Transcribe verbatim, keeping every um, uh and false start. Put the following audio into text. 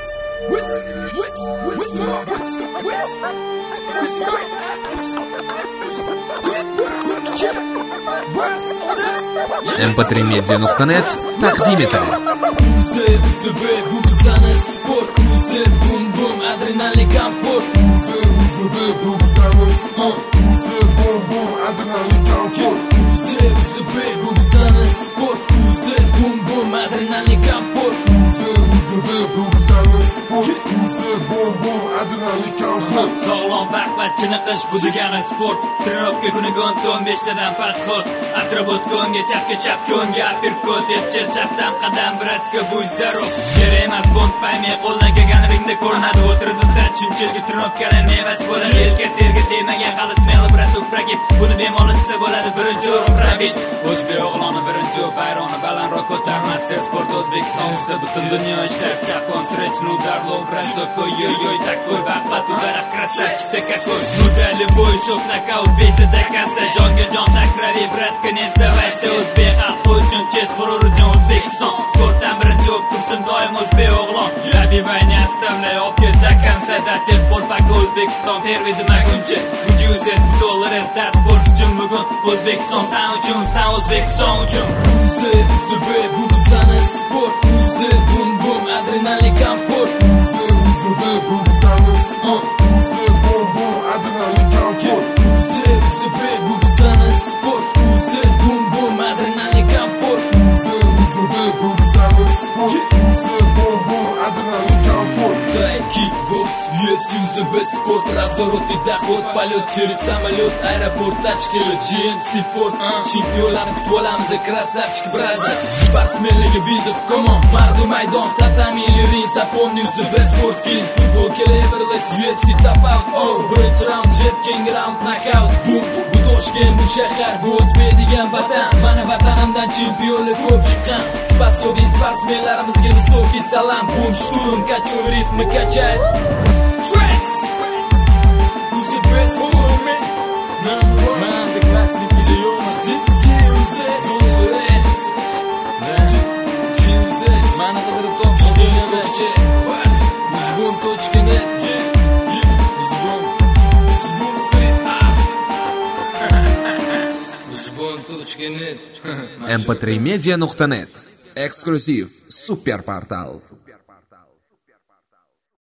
эм пэ три медиа nuqta net taqdim etadi. Bu bizani sport, o'zi bum bum adrenalin komfort. Bu bizani sport, o'zi bum bum adrenalin komfort. Bu bizani sport, o'zi bum bum adrenalin komfort. Bu bizani sport, o'zi bum bum adrenalin komfort. Sog'lom baqbat chiniqish bu degani sport. Trenirovka kuniga o'n besh tadan podxod. Atrobot ko'nga chapga chap ko'nga apperkot deb chapdan qadam biratga bu zdarov. Kerak emas bond paymay qo'ldan kelganingda ko'rinadi. O'tirizda chunchilgi trenirovkalar mevasi bo'ladi. Yelka serga tegmagan hali smeli biroz upragib. Buni bemalol desa bo'ladi birinchi o'rin rabit. O'zbek o'g'loni birinchi bayrog'ini balandroq ko'tarmasa sport O'zbekiston esa butun dunyo ishlab chapon stretch nudarlo brasoko yo yo takoy baqbat ubarak красавчик такой. Nudali bo'y shok nokaut bezida kansa jonga jon takravi bratka ne сдавайся o'zbek xalqi uchun ches g'urur uchun O'zbekiston sportdan birinchi bo'lib tursin doim o'zbek o'g'lon. Rabivay ne оставляй opke до конца да telefon pak O'zbekiston первый demaguncha ucuz bu dollar da sport uchun bugun O'zbekiston san uchun san O'zbekiston uchun. Bu bizani sport, o'zi bum bum adrenalin komfort. Bu bizani sport, o'zi bum bum adrenalin komfort. Bu bizani sport, o'zi bum bum adrenalin komfort. Bu bizani sport, o'zi bum bum adrenalin komfort. Kickbox, ю эф си, ю зэ бэ спорт, разворот и доход, полет через самолет, аэропорт, тачкили, джи эм си Ford. Chempionlarni kutib olamiz, красавчик бразер. Sportsmenlarga vizit, come on, mardi maydon, tatami или ring, запомни ю зэ бэ sport king. Futbol kelaverlis, ю эф си top out, oh, birinchi round jet, keyingi round knockout. Boom, bu Toshkent, bu shahar, bu O'zbek degan vatan. Mana vatanimdan chempionlar ko'p chiqqan. Spasobi sportsmenlarimizga высокий salom. Boom, shturm, kachoy, ritmi kachay. Tracks. Who's the best for me? Number one. Man, the classic D J Mana qidirib topishgan barcha. Uzbon точка нет. Uzbon. Uzbon street art. Uzbon точка нет. эм пэ три медиа nuqta net. Эксклюзив. Суперпортал.